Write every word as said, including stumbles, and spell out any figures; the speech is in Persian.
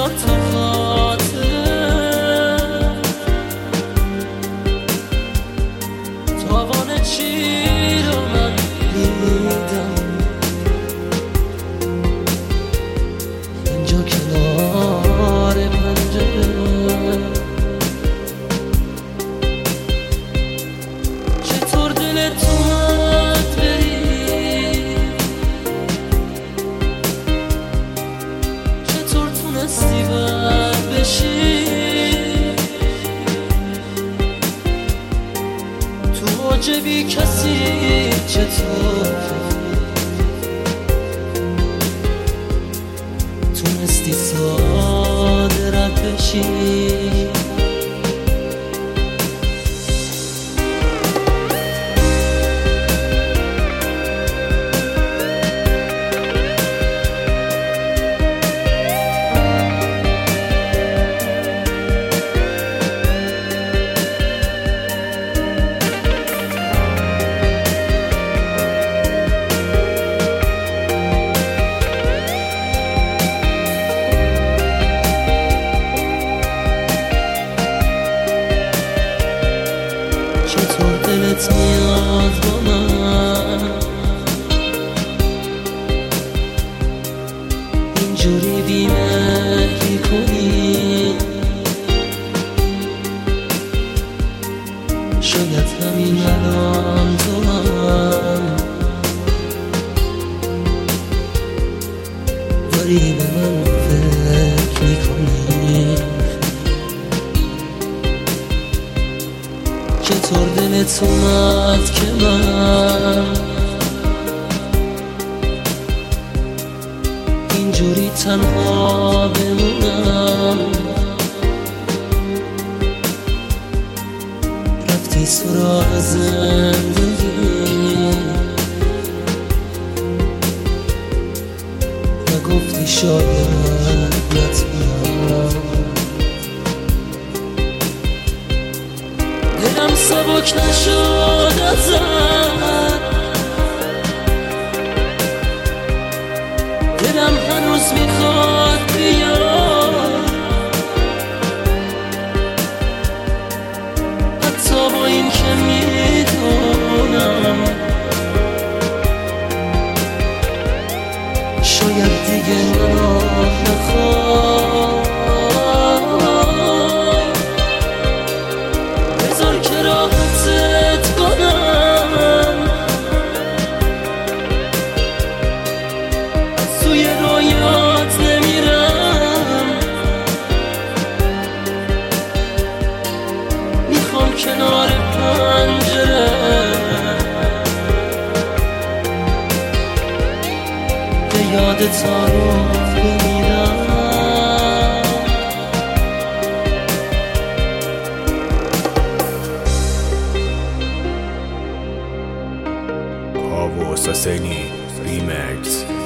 با تو خاطره تاوان چی رو من دیدم اینجا کنار پنجره چطور دلت اومد بری چطور تونستی بد بشی تو عجبی کسی چطور تونستی ساده رد بشی چطور دلت میاد با من اینجوری بی‌مهری کنی شاید همین الان تو هم داری به من فکر میکنی چطور دلت اومد که من اینجوری تنها بمونم رفتی سراغ زندگی نگفتی شاید نتونم دلم سبک نشد ازت دلم هنوز میخواد بیاد حتی با این که میدونم شاید دیگه منو نخواد که راحتت کنم از توی رویات نمیرم میخوام کنار پنجره به یادت رو بمیرم Havo Saseni Remix.